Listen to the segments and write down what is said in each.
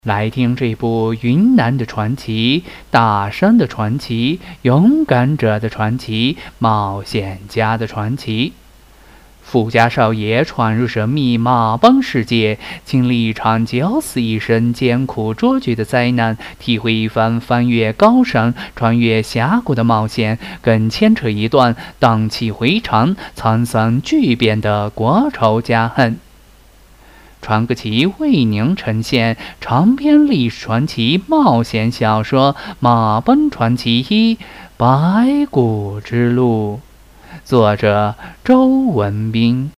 来听这部云南的传奇、大山的传奇、勇敢者的传奇、冒险家的传奇。富家少爷闯入神秘马帮世界，经历一场九死一生、艰苦卓绝的灾难，体会一番翻越高山、穿越峡谷的冒险，更牵扯一段荡气回肠、沧桑巨变的国仇家恨。传个奇为您呈现长篇历史传奇冒险小说《马奔传奇一：白骨之路》，作者周文斌。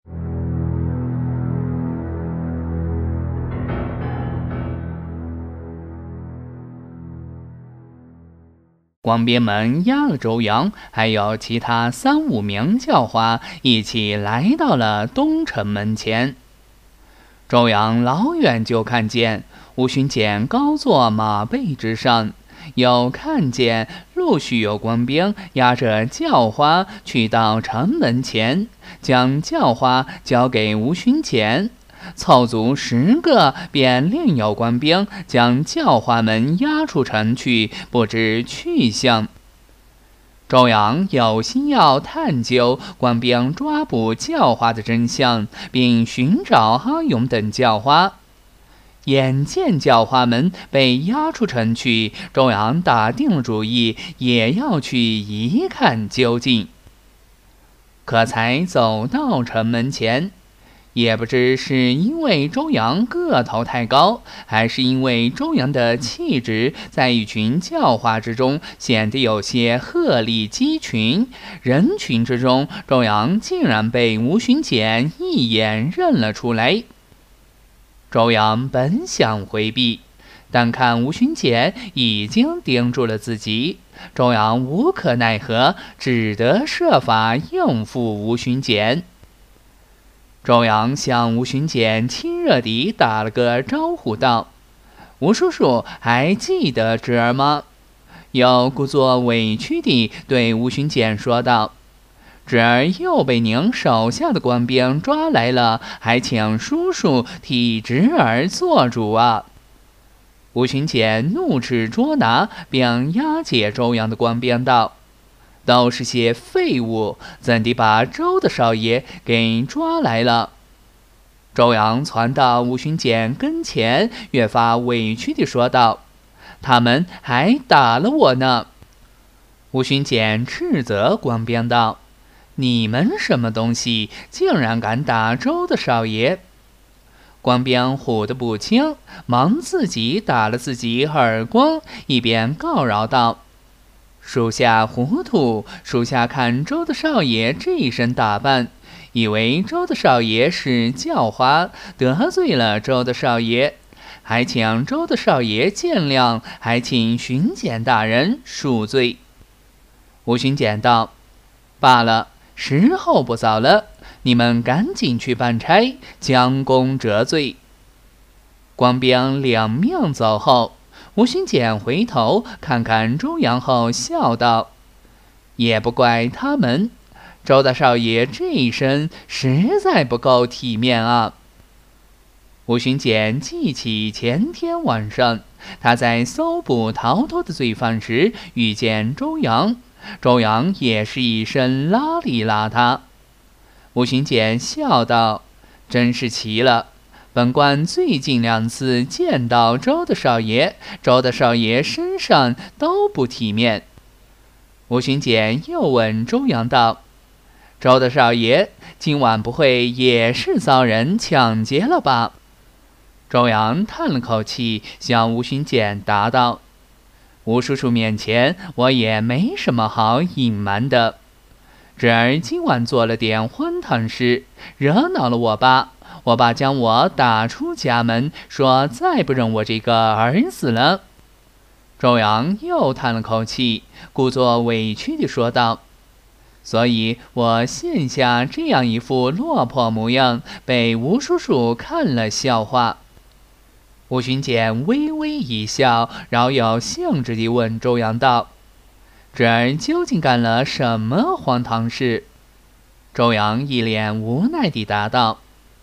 官兵们押了周扬，还有其他3、5名教花一起来到了东城门前。周扬老远就看见吴勋简高坐马背之上，又看见陆续有官兵押着教花去到城门前，将教花交给吴勋简。凑足10个，便另有官兵将教花们押出城去，不知去向。周扬有心要探究官兵抓捕教花的真相，并寻找阿勇等教花。眼见教花们被押出城去，周扬打定了主意，也要去一看究竟。可才走到城门前，也不知是因为周扬个头太高，还是因为周扬的气质在一群教花之中显得有些鹤立鸡群。人群之中，周扬竟然被吴勋简一眼认了出来。周扬本想回避，但看吴勋简已经盯住了自己，周扬无可奈何，只得设法应付吴勋简。周扬向吴勋简亲热地打了个招呼道：“吴叔叔还记得侄儿吗？”又故作委屈地对吴勋简说道：“侄儿又被您手下的官兵抓来了，还请叔叔替侄儿做主啊！”吴勋简怒斥捉拿并押解周扬的官兵道：“都是些废物，怎地把周大少爷给抓来了？”周扬窜到吴勋简跟前，越发委屈地说道：“他们还打了我呢！”吴勋简斥责官兵道：“你们什么东西，竟然敢打周大少爷！”官兵唬得不轻，忙自己打了自己耳光，一边告饶道：“属下糊涂，属下看周大少爷这身打扮，以为周大少爷是教花，得罪了周大少爷，还请周大少爷见谅，还请巡检大人恕罪。”吴巡检道：“罢了，时候不早了，你们赶紧去办差，将功折罪。”官兵两命走后，吴巡检回头看看周扬后笑道：“也不怪他们，周大少爷这一身实在不够体面啊。”吴巡检记起前天晚上他在搜捕逃脱的罪犯时遇见周扬，周扬也是一身邋里邋遢。吴巡检笑道：“真是奇了，本官最近2次见到周大少爷，周大少爷身上都不体面。”吴巡检又问周扬道：“周大少爷今晚不会也是遭人抢劫了吧？”周扬叹了口气，向吴巡检答道：“吴叔叔面前，我也没什么好隐瞒的。侄儿今晚做了点荒唐事，惹恼了我爸，我爸将我打出家门，说再不认我这个儿子了。”周扬又叹了口气，故作委屈地说道：“所以我现下这样一副落魄模样，被吴叔叔看了笑话。”吴巡检微微一笑，饶有兴致地问周扬道：“侄儿究竟干了什么荒唐事？”周扬一脸无奈地答道：“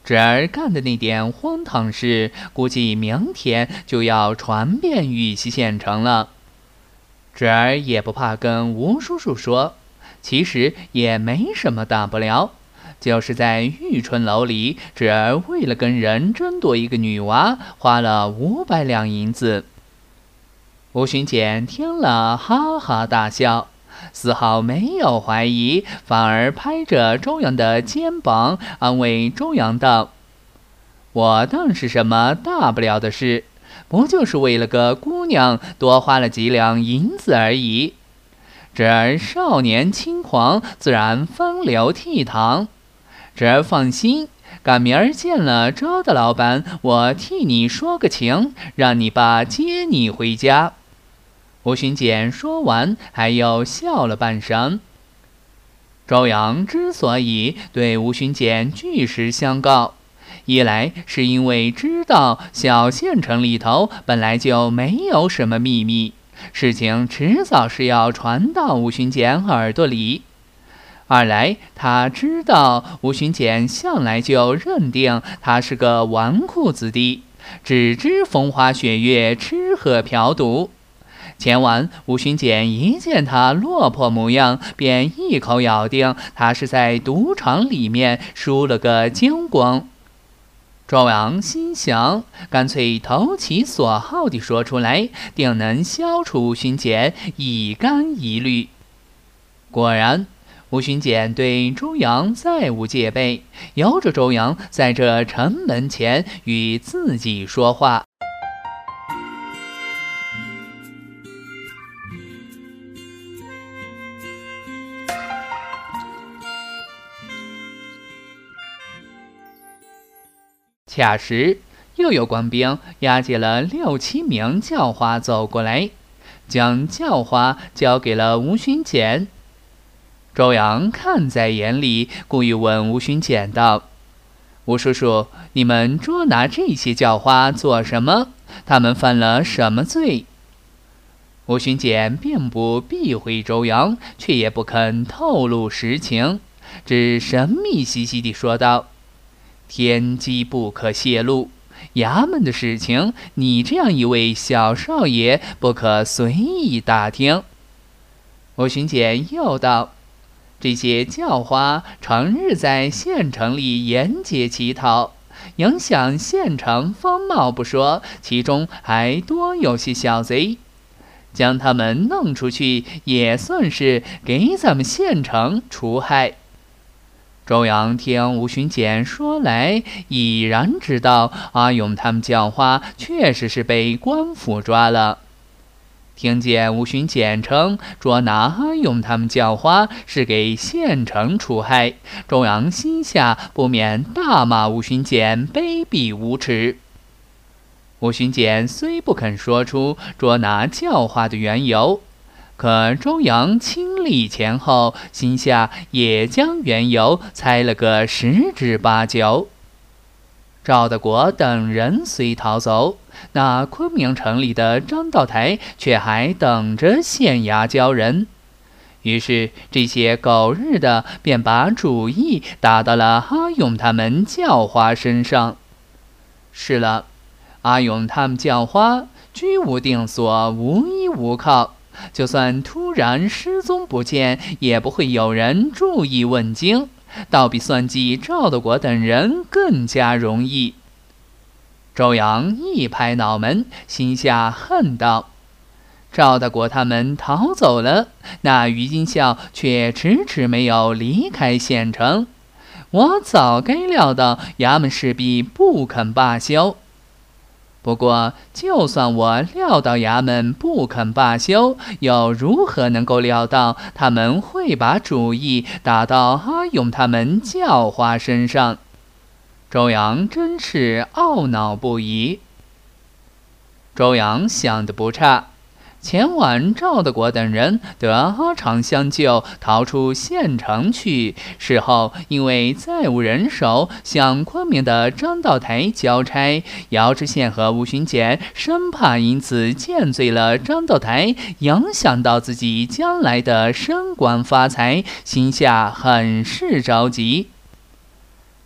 侄儿干的那点荒唐事，估计明天就要传遍玉溪县城了。侄儿也不怕跟吴叔叔说，其实也没什么大不了，就是在玉春楼里，侄儿为了跟人争夺一个女娃，花了500两银子。吴巡检听了哈哈大笑，丝毫没有怀疑，反而拍着周扬的肩膀安慰周扬道：“我当是什么大不了的事，不就是为了个姑娘多花了几两银子而已。侄儿少年轻狂，自然风流倜傥。侄儿放心，赶明儿见了周大老板，我替你说个情，让你爸接你回家。”吴巡检说完，还又笑了半晌。周扬之所以对吴巡检据实相告，一来是因为知道小县城里头本来就没有什么秘密，事情迟早是要传到吴巡检耳朵里；二来他知道吴巡检向来就认定他是个纨绔子弟，只知风花雪月，吃喝嫖赌。前晚吴巡检一见他落魄模样，便一口咬定他是在赌场里面输了个精光。周扬心想，干脆投其所好地说出来，定能消除吴巡检一干疑虑。果然，吴巡检对周扬再无戒备，由着周扬在这城门前与自己说话。恰时，又有官兵押解了6、7名叫花走过来，将叫花交给了吴巡检。周扬看在眼里，故意问吴巡检道：“吴叔叔，你们捉拿这些叫花做什么？他们犯了什么罪？”吴巡检并不避讳周扬，却也不肯透露实情，只神秘兮兮地说道：“天机不可泄露，衙门的事情，你这样一位小少爷不可随意打听。”吴巡检又道：“这些叫花成日在县城里沿街乞讨，影响县城风貌不说，其中还多有些小贼，将他们弄出去，也算是给咱们县城除害。”周扬听吴巡检说来，已然知道阿勇他们叫花确实是被官府抓了。听见吴巡检称捉拿阿勇他们叫花是给县城除害，周扬心下不免大骂吴巡检卑鄙无耻。吴巡检虽不肯说出捉拿叫花的缘由，可周扬亲历前后，心下也将缘由猜了个10之8九。赵德国等人虽逃走，那昆明城里的张道台却还等着县衙交人。于是这些狗日的便把主意打到了阿勇他们叫花身上。是了，阿勇他们叫花居无定所，无依无靠，就算突然失踪不见，也不会有人注意问津，倒比算计赵德国等人更加容易。周扬一拍脑门，心下恨道：赵大国他们逃走了，那于金孝却迟迟没有离开县城，我早该料到衙门势必不肯罢休。不过，就算我料到衙门不肯罢休，又如何能够料到他们会把主意打到阿勇他们叫花身上？周扬真是懊恼不已。周扬想得不差，前晚赵德国等人得阿长相救，逃出县城去，事后因为再无人手，向昆明的张道台交差，姚知县和吴巡检生怕因此见罪了张道台，影响到自己将来的升官发财，心下很是着急。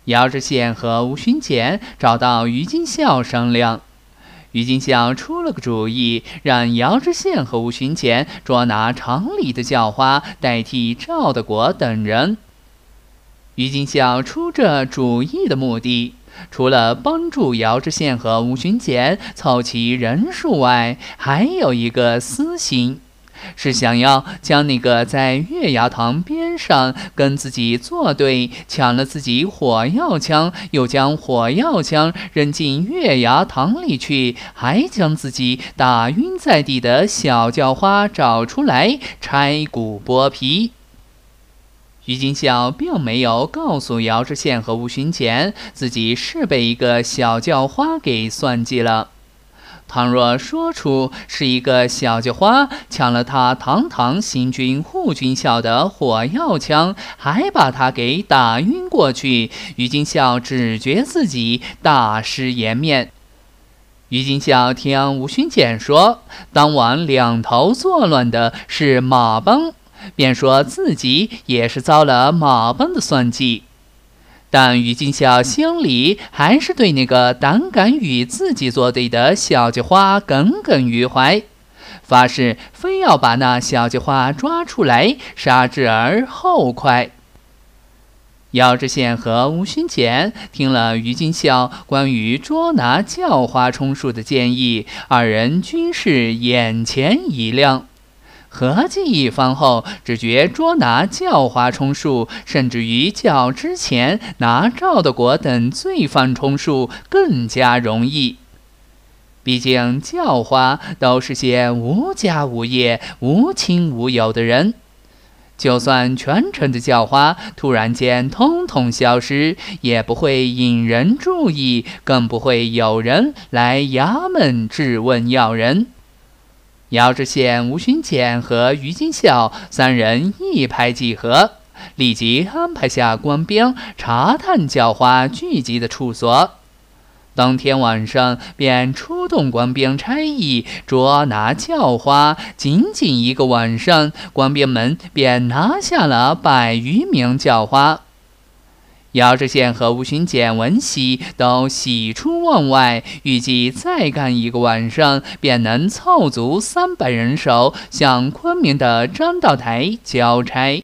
姚知县和吴勋简找到于金孝商量，于金孝出了个主意，让姚知县和吴勋简捉拿城里的叫花，代替赵德国等人。于金孝出这主意的目的，除了帮助姚知县和吴勋简凑齐人数外，还有一个私心，是想要将那个在月牙塘边上跟自己作对，抢了自己火药枪，又将火药枪扔进月牙塘里去，还将自己打晕在地的小叫花找出来，拆骨剥皮。于金孝并没有告诉姚知县和吴勋简，自己是被一个小叫花给算计了。倘若说出是一个小叫花抢了他堂堂新军护军校的火药枪，还把他给打晕过去，于金孝只觉自己大失颜面。于金孝听吴勋简说，当晚两头作乱的是马帮，便说自己也是遭了马帮的算计。但于金孝心里还是对那个胆敢与自己作对的小菊花耿耿于怀，发誓非要把那小菊花抓出来，杀之而后快。姚知县和吴勋简听了于金孝关于捉拿叫花充数的建议，二人均是眼前一亮。合计一番后，只觉捉拿叫花充数，甚至于较之前拿赵德国等罪犯充数更加容易。毕竟叫花都是些无家无业、无亲无友的人，就算全城的叫花突然间通通消失，也不会引人注意，更不会有人来衙门质问要人。姚知县、吴勋简和于金孝三人一拍即合，立即安排下官兵查探叫花聚集的处所。当天晚上便出动官兵差役捉拿叫花，仅仅一个晚上，官兵们便拿下了100余名叫花。姚知县和吴勋简闻悉，都喜出望外，预计再干一个晚上，便能凑足300人手，向昆明的张道台交差。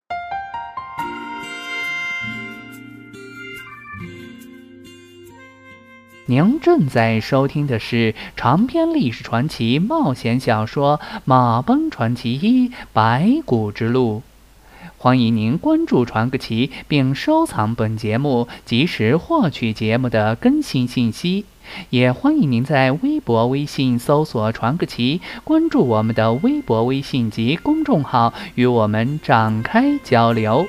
您正在收听的是长篇历史传奇冒险小说《马帮传奇1：白骨之路》。欢迎您关注传个奇，并收藏本节目，及时获取节目的更新信息。也欢迎您在微博、微信搜索传个奇，关注我们的微博、微信及公众号，与我们展开交流。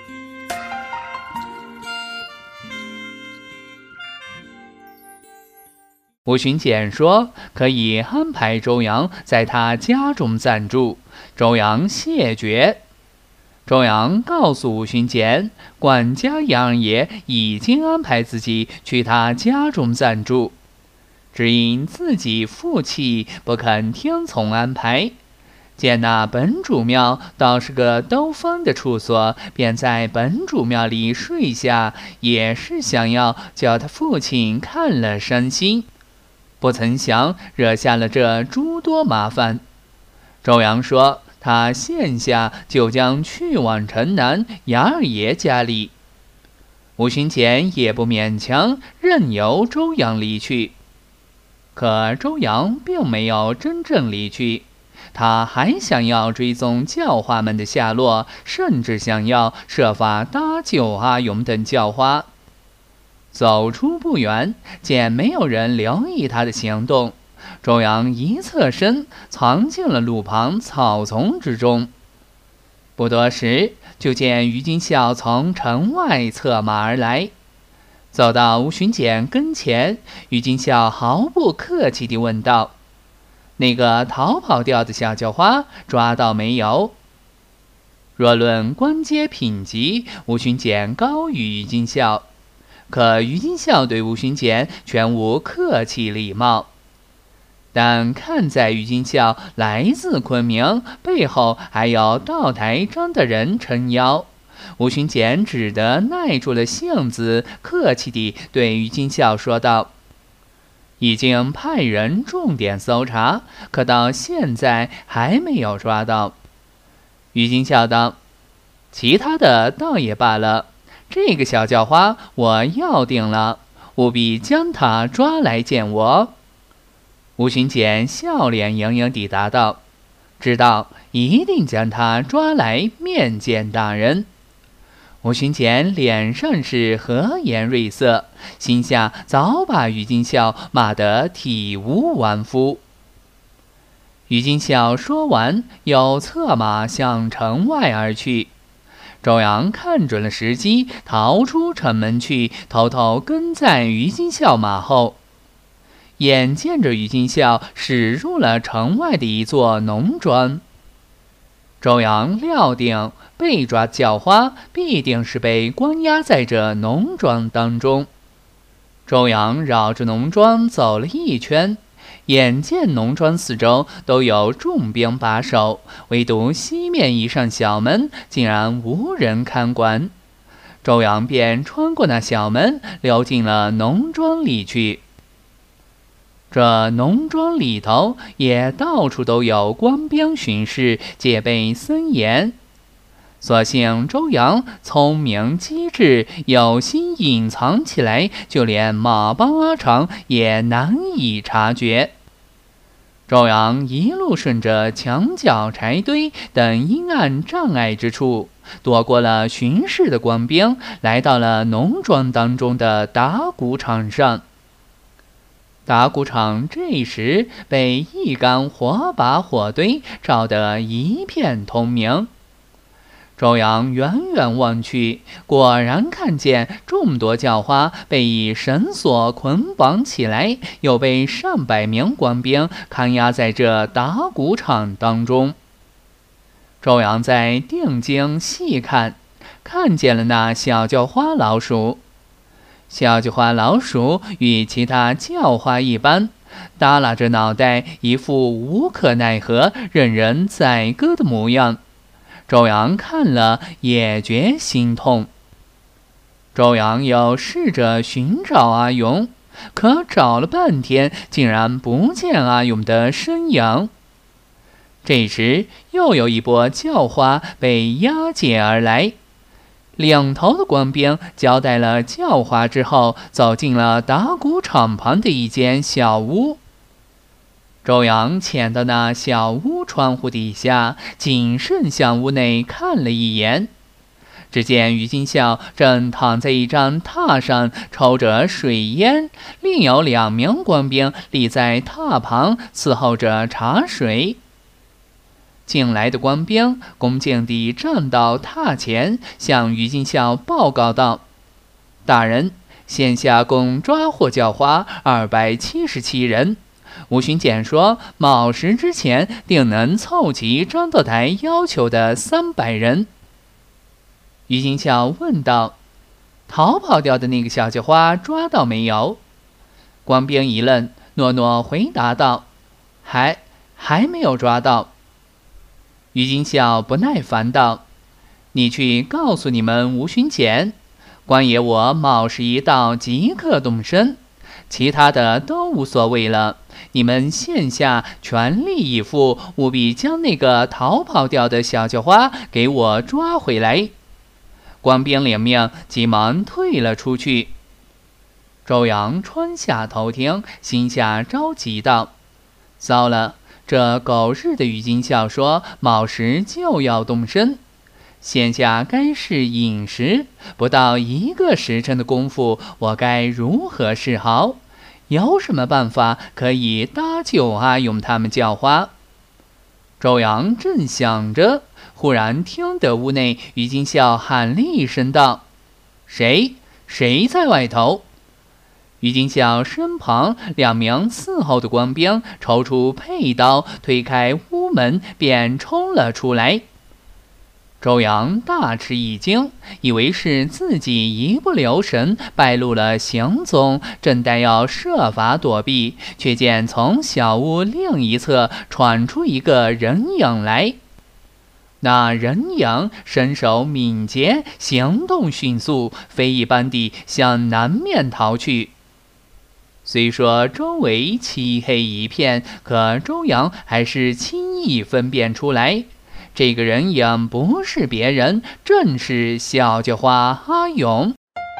吴勋简说可以安排周扬在他家中暂住，周扬谢绝。周扬告诉吴勋简，管家杨二爷已经安排自己去他家中暂住，只因自己负气不肯听从安排。见那本主庙倒是个兜风的处所，便在本主庙里睡下，也是想要叫他父亲看了伤心，不曾想惹下了这诸多麻烦。周扬说他现下就将去往城南杨二爷家里。吴勋简也不勉强，任由周扬离去。可周扬并没有真正离去，他还想要追踪叫花们的下落，甚至想要设法搭救阿勇等叫花。走出不远，见没有人留意他的行动，周扬一侧身藏进了路旁草丛之中。不多时，就见于金孝从城外策马而来，走到吴勋简跟前，于金孝毫不客气地问道：“那个逃跑掉的小叫花抓到没有？”若论官阶品级，吴勋简高于于金孝，可于金孝对吴勋简全无客气礼貌。但看在于金孝来自昆明，背后还有道台张的人撑腰， 吴巡检只得耐住了性子，客气地对于金孝说道：“已经派人重点搜查，可到现在还没有抓到。”于金孝道：“其他的倒也罢了，这个小叫花我要定了，务必将他抓来见我。”吴巡检笑脸盈盈地答道：“知道，一定将他抓来面见大人。”吴巡检脸上是和颜悦色，心下早把于金孝骂得体无完肤。于金孝说完，又策马向城外而去。周扬看准了时机，逃出城门去，偷偷跟在于金孝马后。眼见着于金孝驶入了城外的一座农庄，周扬料定被抓叫花必定是被关押在这农庄当中。周扬绕着农庄走了一圈，眼见农庄四周都有重兵把守，唯独西面一扇小门竟然无人看管。周扬便穿过那小门，溜进了农庄里去。这农庄里头也到处都有官兵巡视，戒备森严。所幸周扬聪明机智，有心隐藏起来，就连马帮阿长也难以察觉。周扬一路顺着墙角、柴堆等阴暗障碍之处，躲过了巡视的官兵，来到了农庄当中的打谷场上。打谷场这时被一杆火把火堆照得一片通明。周扬远远望去，果然看见众多叫花被以绳索捆绑起来，又被上百名官兵看押在这打谷场当中。周扬在定睛细看，看见了那小叫花老鼠。小叫花老鼠与其他叫花一般，耷拉着脑袋，一副无可奈何、任人宰割的模样。周扬看了也觉心痛。周扬又试着寻找阿勇，可找了半天，竟然不见阿勇的身影。这时又有一波叫花被押解而来。领头的官兵交代了叫花之后，走进了打谷场旁的一间小屋。周扬潜到那小屋窗户底下，谨慎向屋内看了一眼。只见于金孝正躺在一张榻上抽着水烟，另有2名官兵立在榻旁伺候着茶水。进来的官兵恭敬地站到榻前，向于金孝报告道：“大人，现下共抓获叫花277人。吴巡检说，卯时之前定能凑齐张道台要求的300人。”于金孝问道：“逃跑掉的那个小叫花抓到没有？”官兵一愣，诺诺回答道：“还没有抓到。”于金孝不耐烦道：“你去告诉你们吴巡检，官爷我卯时一到即刻动身，其他的都无所谓了。你们现下全力以赴，务必将那个逃跑掉的小叫花给我抓回来。”官兵领命，急忙退了出去。周扬穿下头听，心下着急道：“糟了！这狗日的于金孝说卯时就要动身，现下该是寅时，不到1个时辰的功夫，我该如何是好？有什么办法可以搭救阿勇他们叫花？”周扬正想着，忽然听得屋内于金孝喊了一声道：“谁在外头？”于金孝身旁2名伺候的官兵抽出佩刀，推开屋门便冲了出来。周扬大吃一惊，以为是自己一不留神败露了行踪，正待要设法躲避，却见从小屋另一侧闯出一个人影来。 那人影身手敏捷，行动迅速，飞一般地向南面逃去。虽说周围漆黑一片，可周阳还是轻易分辨出来，这个人影不是别人，正是小叫花阿勇。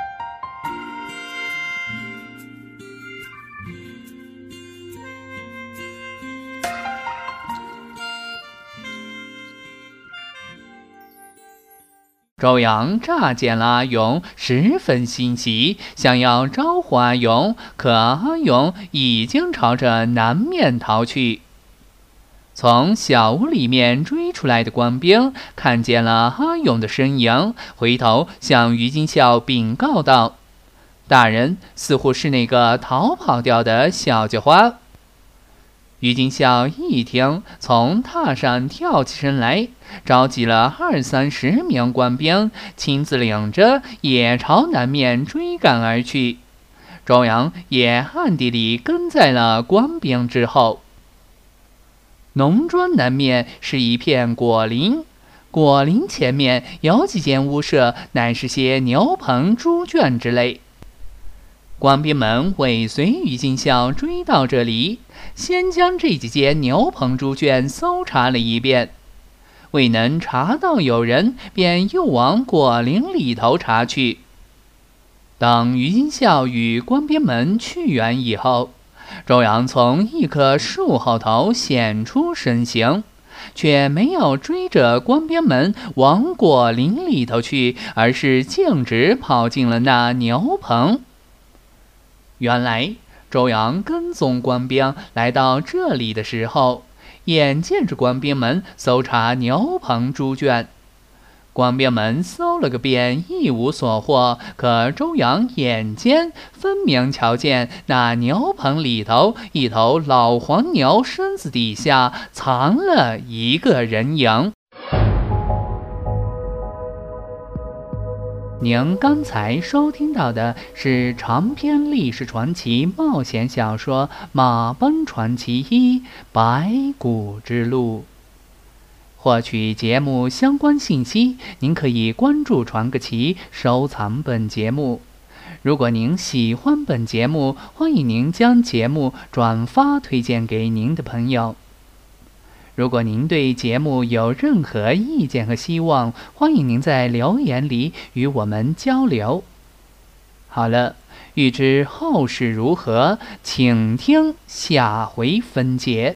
周阳乍见了阿勇，十分欣喜，想要招呼阿勇，可阿勇已经朝着南面逃去。从小屋里面追出来的官兵看见了阿勇的身影，回头向于金孝禀告道：“大人，似乎是那个逃跑掉的小叫花。”于金孝一听，从榻上跳起身来，召集了20-30名官兵，亲自领着也朝南面追赶而去。周阳也暗地里跟在了官兵之后。农庄南面是一片果林，果林前面有几间屋舍，乃是些牛棚、猪圈之类。官兵们尾随于金孝追到这里，先将这几间牛棚猪圈搜查了一遍，未能查到有人，便又往果林里头查去。等于金孝与官兵们去远以后，周阳从一棵树后头显出身形，却没有追着官兵们往果林里头去，而是径直跑进了那牛棚。原来周阳跟踪官兵来到这里的时候，眼见着官兵们搜查牛棚猪圈，官兵们搜了个遍，一无所获。可周阳眼尖，分明瞧见那牛棚里头一头老黄牛身子底下藏了一个人影。您刚才收听到的是长篇历史传奇冒险小说《马奔传奇1：白骨之路》。获取节目相关信息，您可以关注传个奇，收藏本节目。如果您喜欢本节目，欢迎您将节目转发推荐给您的朋友。如果您对节目有任何意见和希望，欢迎您在留言里与我们交流。好了，欲知后事如何，请听下回分解。